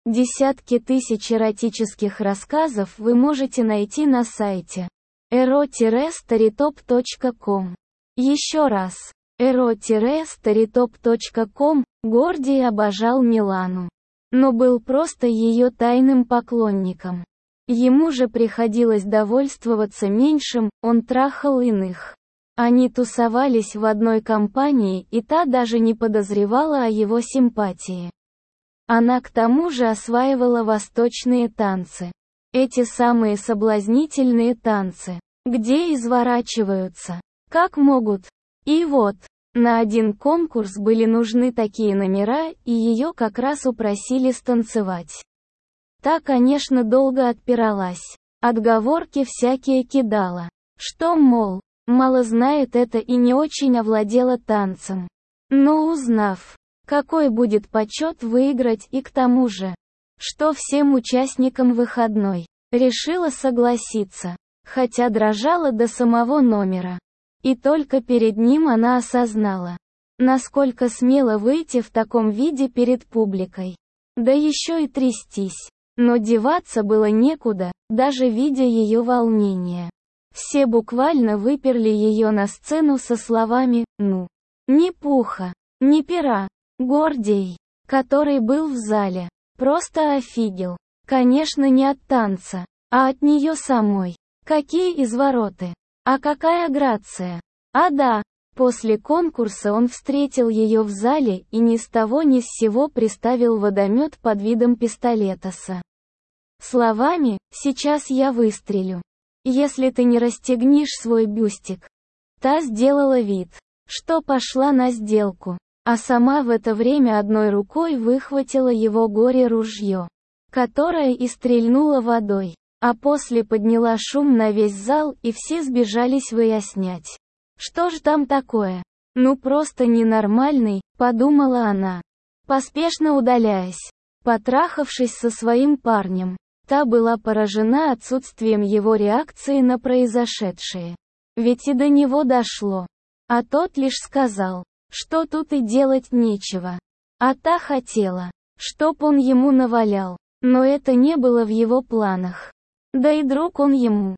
Десятки тысяч эротических рассказов вы можете найти на сайте ero-storytop.com. Еще раз. ero-storytop.com. Гордий обожал Милану, но был просто ее тайным поклонником. Ему же приходилось довольствоваться меньшим, он трахал иных. Они тусовались в одной компании, и та даже не подозревала о его симпатии. Она к тому же осваивала восточные танцы. Эти самые соблазнительные танцы, где изворачиваются, как могут. И вот, на один конкурс были нужны такие номера, и ее как раз упросили станцевать. Та, конечно, долго отпиралась. Отговорки всякие кидала. Что, мол, мало знает это и не очень овладела танцем. Но узнав, какой будет почет выиграть и к тому же, что всем участникам выходной, решила согласиться, хотя дрожала до самого номера. И только перед ним она осознала, насколько смело выйти в таком виде перед публикой. Да еще и трястись. Но деваться было некуда, даже видя ее волнение. Все буквально выперли ее на сцену со словами «ну». Ни пуха, ни пера. Гордий, который был в зале, просто офигел. Конечно, не от танца, а от нее самой. Какие извороты. А какая грация. А да, после конкурса он встретил ее в зале и ни с того ни с сего приставил водомет под видом пистолетоса. Словами «сейчас я выстрелю, если ты не расстегнешь свой бюстик». Та сделала вид, что пошла на сделку. А сама в это время одной рукой выхватила его горе-ружье, которое и стрельнуло водой, а после подняла шум на весь зал, и все сбежались выяснять. Что ж там такое? Ну просто ненормальный, подумала она, поспешно удаляясь. Потрахавшись со своим парнем, та была поражена отсутствием его реакции на произошедшее. Ведь и до него дошло. А тот лишь сказал, что тут и делать нечего. А та хотела, чтоб он ему навалял, но это не было в его планах. Да и друг он ему.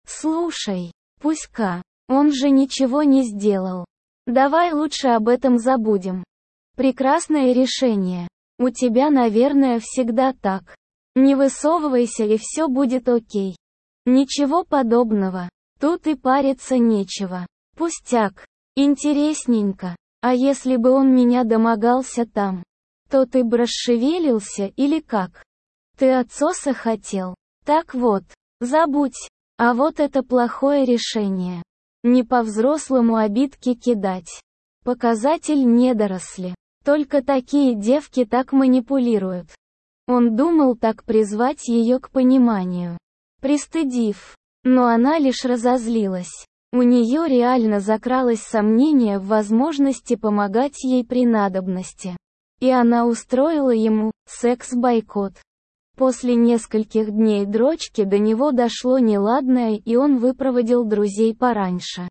Слушай, Пуська, он же ничего не сделал. Давай лучше об этом забудем. Прекрасное решение. У тебя, наверное, всегда так. Не высовывайся и все будет окей. Ничего подобного. Тут и париться нечего. Пустяк. Интересненько. А если бы он меня домогался там, то ты бы расшевелился или как? Ты отсоса хотел? Так вот, забудь. А вот это плохое решение. Не по-взрослому обидки кидать. Показатель недоросли. Только такие девки так манипулируют. Он думал так призвать ее к пониманию, пристыдив. Но она лишь разозлилась. У нее реально закралось сомнение в возможности помогать ей при надобности. И она устроила ему секс-бойкот. После нескольких дней дрочки до него дошло неладное, и он выпроводил друзей пораньше,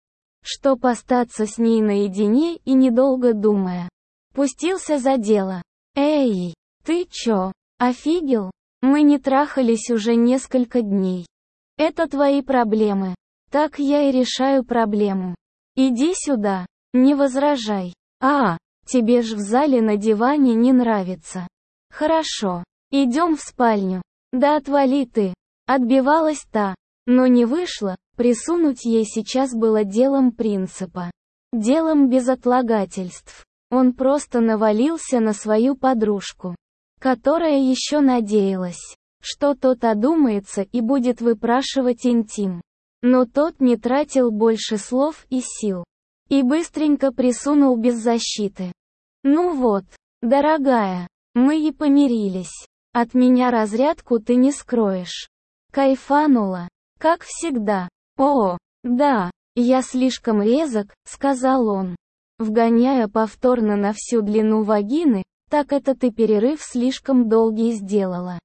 чтоб остаться с ней наедине, и недолго думая, пустился за дело. «Эй, ты чё, офигел? Мы не трахались уже несколько дней. Это твои проблемы. Так я и решаю проблему. Иди сюда, не возражай. Тебе ж в зале на диване не нравится. Хорошо, идем в спальню. Да отвали ты». Отбивалась та, но не вышло, присунуть ей сейчас было делом принципа. Делом без отлагательств. Он просто навалился на свою подружку, которая еще надеялась, что тот одумается и будет выпрашивать интим. Но тот не тратил больше слов и сил. И быстренько присунул без защиты. «Ну вот, дорогая, мы и помирились. От меня разрядку ты не скроешь». Кайфанула, как всегда. «О, да, я слишком резок», — сказал он, вгоняя повторно на всю длину вагины. «Так это ты перерыв слишком долгий сделала.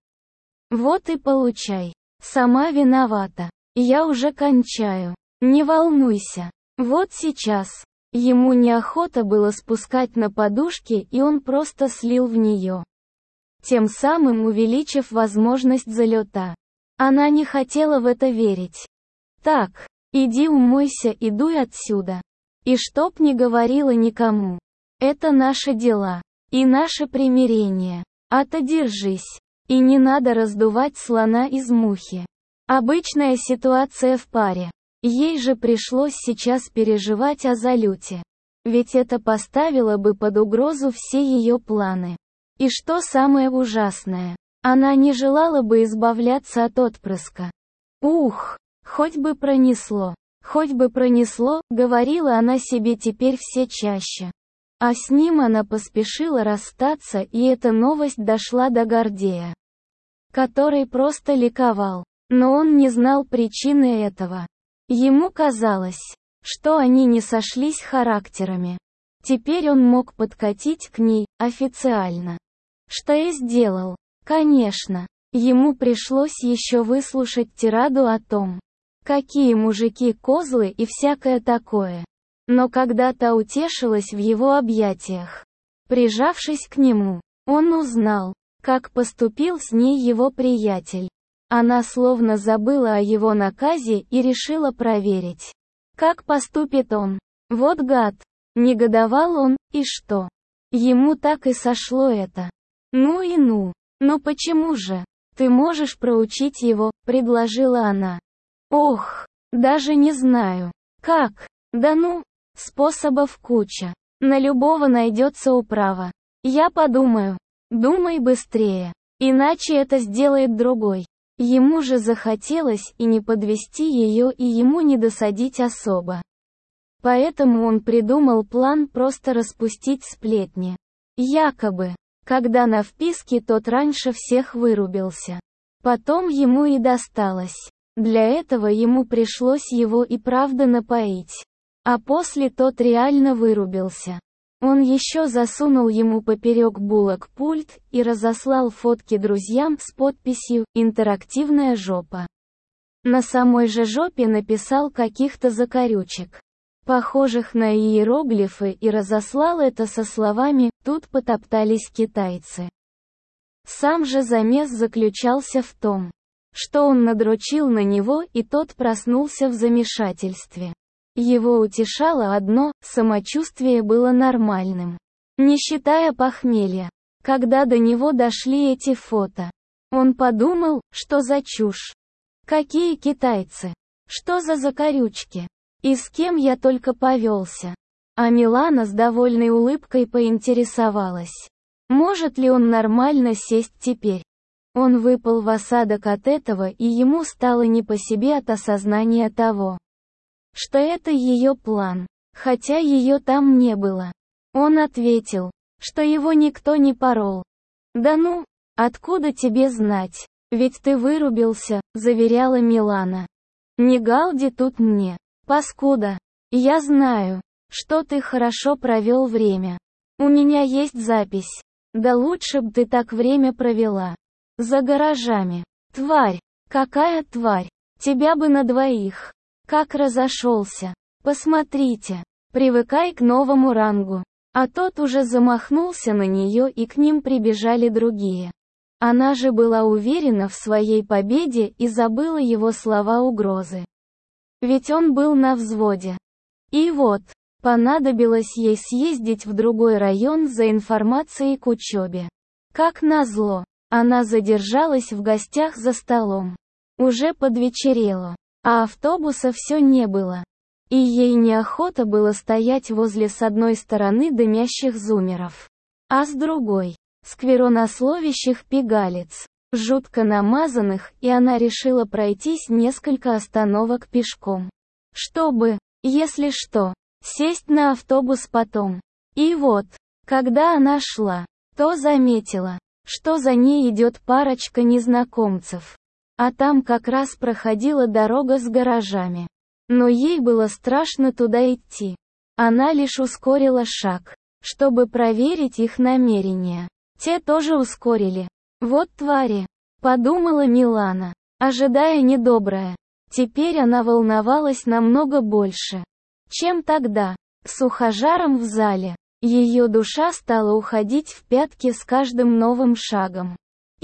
Вот и получай. Сама виновата. Я уже кончаю. Не волнуйся. Вот сейчас». Ему неохота было спускать на подушки, и он просто слил в нее тем самым увеличив возможность залета. Она не хотела в это верить. «Так, иди умойся и дуй отсюда. И чтоб не говорила никому. Это наши дела. И наше примирение. А-то держись. И не надо раздувать слона из мухи. Обычная ситуация в паре. Ей же пришлось сейчас переживать о залете. Ведь это поставило бы под угрозу все ее планы. И что самое ужасное, она не желала бы избавляться от отпрыска. Ух, хоть бы пронесло, говорила она себе теперь все чаще. А с ним она поспешила расстаться, и эта новость дошла до Гордея, который просто ликовал. Но он не знал причины этого. Ему казалось, что они не сошлись характерами. Теперь он мог подкатить к ней, официально. Что и сделал. Конечно, ему пришлось еще выслушать тираду о том, какие мужики козлы и всякое такое. Но когда та утешилась в его объятиях, прижавшись к нему, он узнал, как поступил с ней его приятель. Она словно забыла о его наказе и решила проверить, как поступит он. Вот гад! Негодовал он, и что? Ему так и сошло это. Ну и ну. Но почему же? Ты можешь проучить его, предложила она. Ох, даже не знаю. Как? Да ну, способов куча. На любого найдется управа. Я подумаю. Думай быстрее. Иначе это сделает другой. Ему же захотелось и не подвести ее, и ему не досадить особо. Поэтому он придумал план просто распустить сплетни. Якобы, когда на вписке тот раньше всех вырубился. Потом ему и досталось. Для этого ему пришлось его и правда напоить. А после тот реально вырубился. Он еще засунул ему поперек булок пульт и разослал фотки друзьям с подписью «Интерактивная жопа». На самой же жопе написал каких-то закорючек, похожих на иероглифы, и разослал это со словами «Тут потоптались китайцы». Сам же замес заключался в том, что он надрочил на него, и тот проснулся в замешательстве. Его утешало одно – самочувствие было нормальным, не считая похмелья. Когда до него дошли эти фото, он подумал, что за чушь. Какие китайцы? Что за закорючки? И с кем я только повелся? А Милана с довольной улыбкой поинтересовалась, может ли он нормально сесть теперь. Он выпал в осадок от этого, и ему стало не по себе от осознания того, что это ее план, хотя ее там не было. Он ответил, что его никто не порол. «Да ну, откуда тебе знать? Ведь ты вырубился», — заверяла Милана. «Не галди тут мне, паскуда. Я знаю, что ты хорошо провел время. У меня есть запись. Да лучше б ты так время провела. За гаражами. Тварь, какая тварь, тебя бы на двоих. Как разошелся. Посмотрите. Привыкай к новому рангу». А тот уже замахнулся на нее, и к ним прибежали другие. Она же была уверена в своей победе и забыла его слова угрозы. Ведь он был на взводе. И вот, понадобилось ей съездить в другой район за информацией к учебе. Как назло, она задержалась в гостях за столом. Уже подвечерело, а автобуса все не было. И ей неохота было стоять возле с одной стороны дымящих зумеров, а с другой — скверонасловящих пигалиц, жутко намазанных, и она решила пройтись несколько остановок пешком. Чтобы, если что, сесть на автобус потом. И вот, когда она шла, то заметила, что за ней идет парочка незнакомцев. А там как раз проходила дорога с гаражами. Но ей было страшно туда идти. Она лишь ускорила шаг, чтобы проверить их намерения. Те тоже ускорили. Вот твари, подумала Милана, ожидая недоброе. Теперь она волновалась намного больше, чем тогда, с ухажером в зале. Ее душа стала уходить в пятки с каждым новым шагом.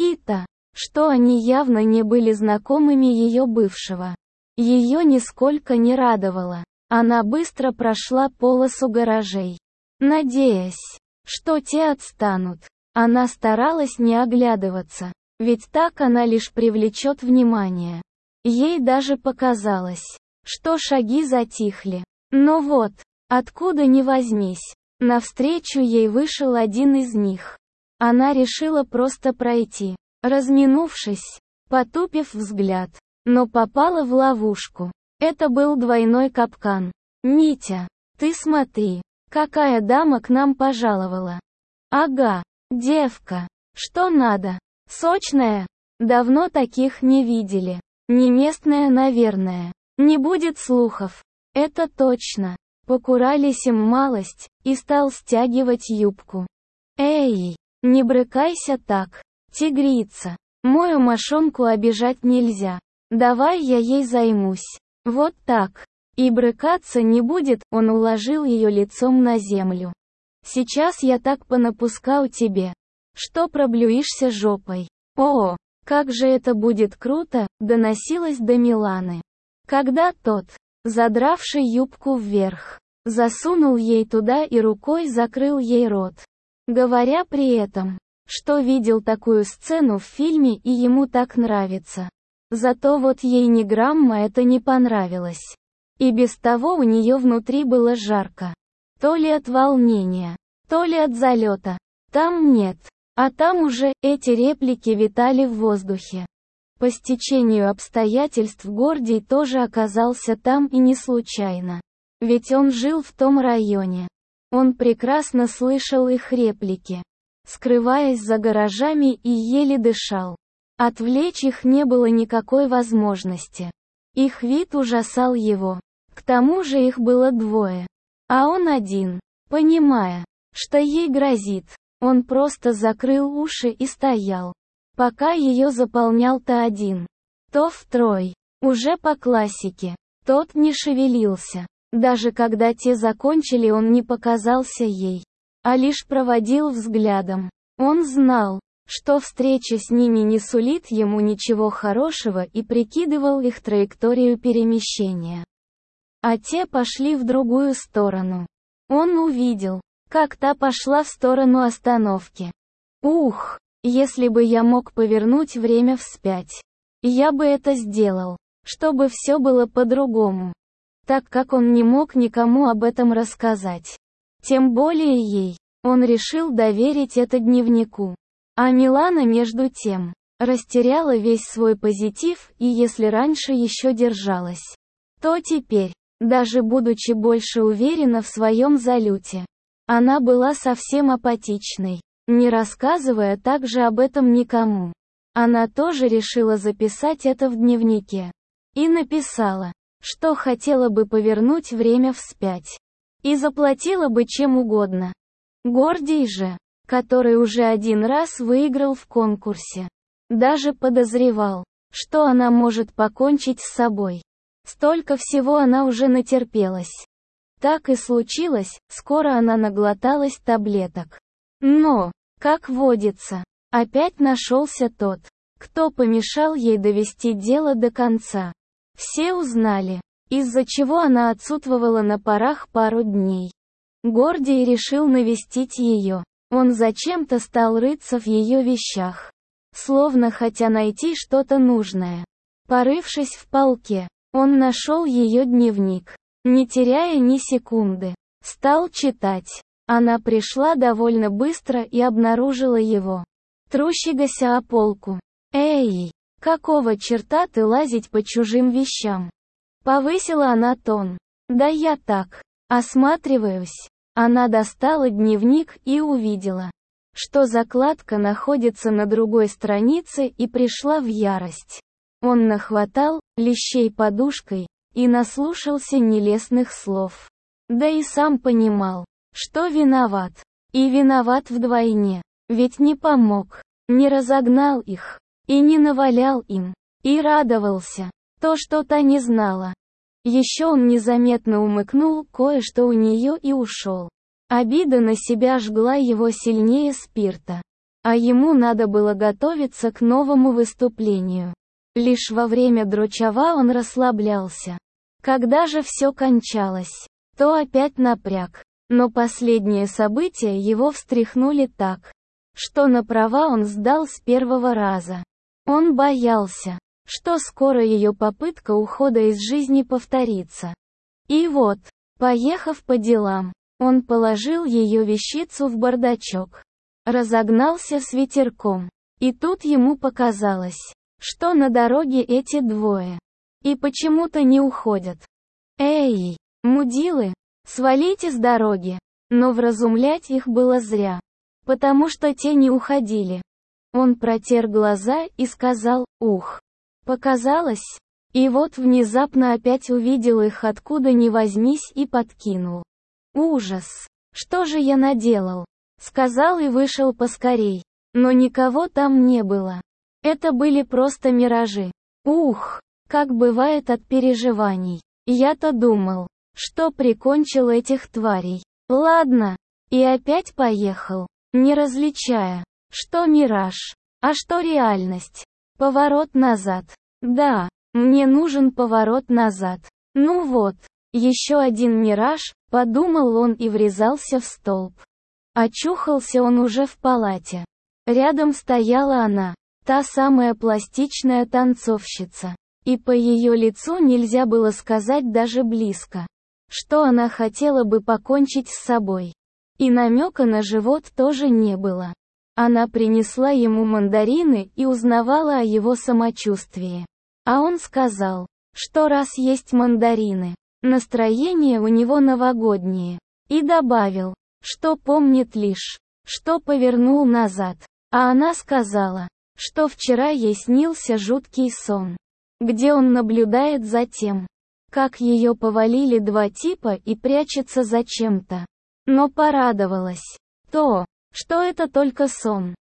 Что они явно не были знакомыми ее бывшего. Ее нисколько не радовало. Она быстро прошла полосу гаражей, надеясь, что те отстанут. Она старалась не оглядываться, ведь так она лишь привлечет внимание. Ей даже показалось, что шаги затихли. Но вот, откуда ни возьмись, навстречу ей вышел один из них. Она решила просто пройти, разминувшись, потупив взгляд, но попала в ловушку. Это был двойной капкан. «Митя, ты смотри, какая дама к нам пожаловала». «Ага, девка, что надо? Сочная? Давно таких не видели. Не местная, наверное. Не будет слухов». «Это точно». Покурались им малость, и стал стягивать юбку. «Эй, не брыкайся так, тигрица. Мою мошонку обижать нельзя. Давай я ей займусь. Вот так. И брыкаться не будет», он уложил ее лицом на землю. «Сейчас я так понапускаю тебе, что проблюишься жопой». «О, как же это будет круто», доносилось до Миланы. Когда тот, задравший юбку вверх, засунул ей туда и рукой закрыл ей рот, говоря при этом, что видел такую сцену в фильме и ему так нравится. Зато вот ей ни грамма это не понравилось. И без того у нее внутри было жарко. То ли от волнения, то ли от залета. Там нет, а там уже эти реплики витали в воздухе. По стечению обстоятельств Гордий тоже оказался там и не случайно. Ведь он жил в том районе. Он прекрасно слышал их реплики, скрываясь за гаражами, и еле дышал. Отвлечь их не было никакой возможности. Их вид ужасал его. К тому же их было двое. А он один. Понимая, что ей грозит, он просто закрыл уши и стоял, пока ее заполнял то один, то второй. Уже по классике. Тот не шевелился. Даже когда те закончили, он не показался ей, а лишь проводил взглядом. Он знал, что встреча с ними не сулит ему ничего хорошего, и прикидывал их траекторию перемещения. А те пошли в другую сторону. Он увидел, как та пошла в сторону остановки. Ух, если бы я мог повернуть время вспять, я бы это сделал, чтобы все было по-другому. Так как он не мог никому об этом рассказать, тем более ей, он решил доверить это дневнику. А Милана между тем, растеряла весь свой позитив, и если раньше еще держалась, то теперь, даже будучи больше уверена в своем залете, она была совсем апатичной, не рассказывая также об этом никому. Она тоже решила записать это в дневнике. И написала, что хотела бы повернуть время вспять. И заплатила бы чем угодно. Гордий же, который уже один раз выиграл в конкурсе, даже подозревал, что она может покончить с собой. Столько всего она уже натерпелась. Так и случилось, скоро она наглоталась таблеток. Но, как водится, опять нашелся тот, кто помешал ей довести дело до конца. Все узнали, из-за чего она отсутствовала на парах пару дней. Гордий решил навестить ее. Он зачем-то стал рыться в ее вещах, словно хотя найти что-то нужное. Порывшись в полке, он нашел ее дневник. Не теряя ни секунды, стал читать. Она пришла довольно быстро и обнаружила его, трущегося о полку. «Эй, какого черта ты лазить по чужим вещам?» Повысила она тон. «Да я так, осматриваюсь». Она достала дневник и увидела, что закладка находится на другой странице, и пришла в ярость. Он нахватал лещей подушкой и наслушался нелестных слов. Да и сам понимал, что виноват. И виноват вдвойне. Ведь не помог, не разогнал их, и не навалял им, и радовался. То, что та не знала. Еще он незаметно умыкнул кое-что у нее и ушел. Обида на себя жгла его сильнее спирта. А ему надо было готовиться к новому выступлению. Лишь во время дрочава он расслаблялся. Когда же все кончалось, то опять напряг. Но последние события его встряхнули так, что на права он сдал с первого раза. Он боялся, что скоро ее попытка ухода из жизни повторится. И вот, поехав по делам, он положил ее вещицу в бардачок. Разогнался с ветерком. И тут ему показалось, что на дороге эти двое. И почему-то не уходят. Эй, мудилы, свалите с дороги. Но вразумлять их было зря. Потому что те не уходили. Он протер глаза и сказал: «Ух! Показалось!» И вот внезапно опять увидел их откуда ни возьмись и подкинул. «Ужас! Что же я наделал?» Сказал и вышел поскорей. Но никого там не было. Это были просто миражи. Ух! Как бывает от переживаний. Я-то думал, что прикончил этих тварей. Ладно. И опять поехал, не различая, что мираж, а что реальность. Поворот назад. Да, мне нужен поворот назад. Ну вот, еще один мираж, подумал он и врезался в столб. Очухался он уже в палате. Рядом стояла она, та самая пластичная танцовщица. И по ее лицу нельзя было сказать даже близко, что она хотела бы покончить с собой. И намека на живот тоже не было. Она принесла ему мандарины и узнавала о его самочувствии. А он сказал, что раз есть мандарины, настроение у него новогоднее. И добавил, что помнит лишь, что повернул назад. А она сказала, что вчера ей снился жуткий сон, где он наблюдает за тем, как ее повалили два типа и прячется за чем-то. Но порадовалась, что это только сон.